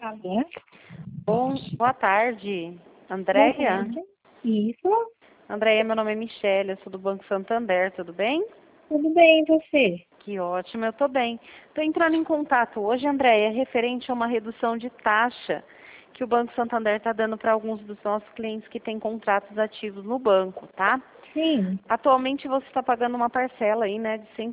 Alô? Boa tarde, Boa Andréia. tarde. Isso? Andréia, meu nome é Michele, eu sou do Banco Santander, tudo bem? Tudo bem, e você? Que ótimo, eu tô bem. Estou entrando em contato hoje, Andréia, referente a uma redução de taxa que o Banco Santander está dando para alguns dos nossos clientes que têm contratos ativos no banco, tá? Sim. Atualmente você está pagando uma parcela aí, né, de R$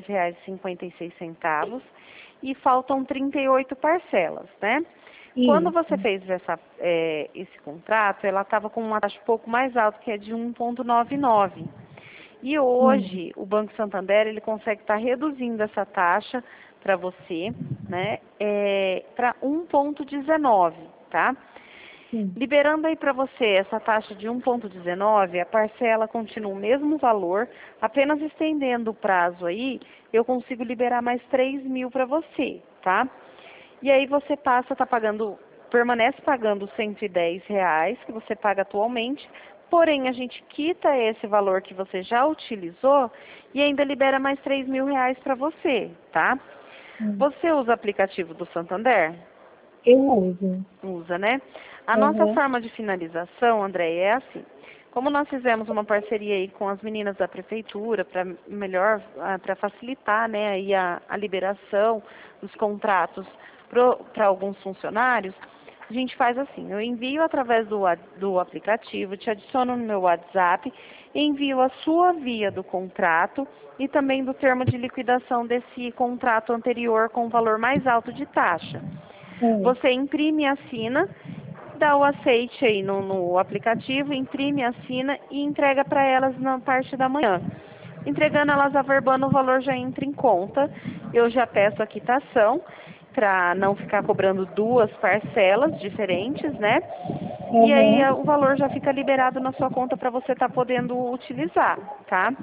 110,56 e faltam 38 parcelas, né? Quando você Isso. fez esse contrato, ela estava com uma taxa um pouco mais alta, que é de 1,99. E Sim. hoje, o Banco Santander, ele consegue estar reduzindo essa taxa para você, né, para 1,19, tá? Sim. Liberando aí para você essa taxa de 1,19, a parcela continua o mesmo valor, apenas estendendo o prazo aí, eu consigo liberar mais 3.000 para você, tá? E aí você passa a estar pagando, permanece pagando R$ 110 que você paga atualmente, porém a gente quita esse valor que você já utilizou e ainda libera mais R$ 3.000 para você, tá? Sim. Você usa o aplicativo do Santander? Eu uso. Usa, né? A nossa Uhum. forma de finalização, André, é assim. Como nós fizemos uma parceria aí com as meninas da prefeitura para melhor, para facilitar, né, aí a liberação dos contratos para alguns funcionários, a gente faz assim, eu envio através do aplicativo, te adiciono no meu WhatsApp, envio a sua via do contrato e também do termo de liquidação desse contrato anterior com o valor mais alto de taxa. Sim. Você imprime e assina, dá o aceite aí no aplicativo, imprime, assina e entrega para elas na parte da manhã. Entregando elas averbando, o valor já entra em conta. Eu já peço a quitação para não ficar cobrando duas parcelas diferentes, né? E aí Uhum. o valor já fica liberado na sua conta para você estar podendo utilizar, tá?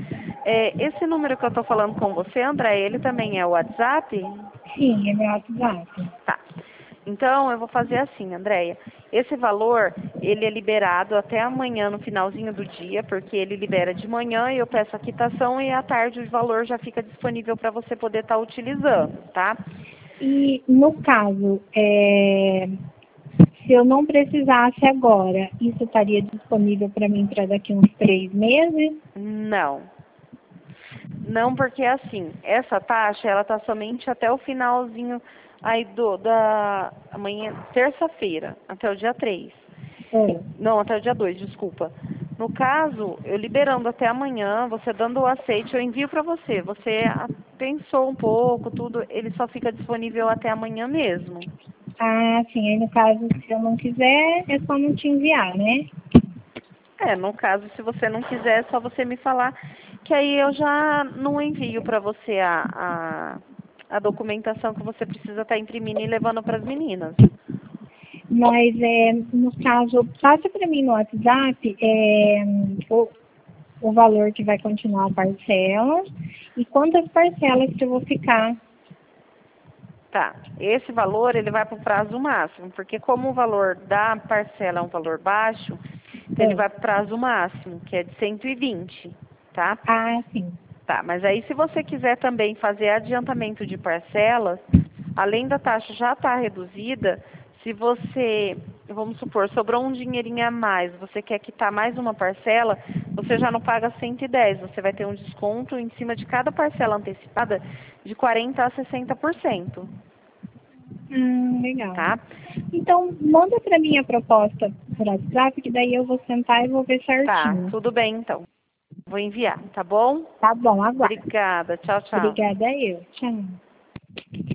Esse número que eu estou falando com você, André, ele também é o WhatsApp? Sim, é meu WhatsApp. Tá. Então, eu vou fazer assim, Andréia. Esse valor, ele é liberado até amanhã, no finalzinho do dia, porque ele libera de manhã e eu peço a quitação e à tarde o valor já fica disponível para você poder estar utilizando, tá? E no caso, se eu não precisasse agora, isso estaria disponível para mim para daqui uns 3 meses? Não. Não, porque assim, essa taxa, ela tá somente até o finalzinho aí da amanhã, terça-feira, até o dia 3. É. Não, até o dia 2, desculpa. No caso, eu liberando até amanhã, você dando o aceite, eu envio para você. Você pensou um pouco, tudo, ele só fica disponível até amanhã mesmo. Ah, sim. Aí no caso, se eu não quiser, é só não te enviar, né? No caso, se você não quiser, é só você me falar, que aí eu já não envio para você a documentação que você precisa estar imprimindo e levando para as meninas. Mas, no caso, passa para mim no WhatsApp o valor que vai continuar a parcela e quantas parcelas que eu vou ficar. Tá, esse valor ele vai para o prazo máximo, porque como o valor da parcela é um valor baixo, então ele É. vai para o prazo máximo, que é de 120, tá? Ah, sim. Tá, mas aí se você quiser também fazer adiantamento de parcelas, além da taxa já estar reduzida, se você, vamos supor, sobrou um dinheirinho a mais, você quer quitar mais uma parcela, você já não paga 110, você vai ter um desconto em cima de cada parcela antecipada de 40% a 60%, Legal. tá? Então, manda para mim a proposta por WhatsApp, que daí eu vou sentar e vou ver Tá, certinho. tudo bem então. Vou enviar, tá bom? Tá bom, aguardo. Obrigada, tchau, tchau. Obrigada eu. Tchau.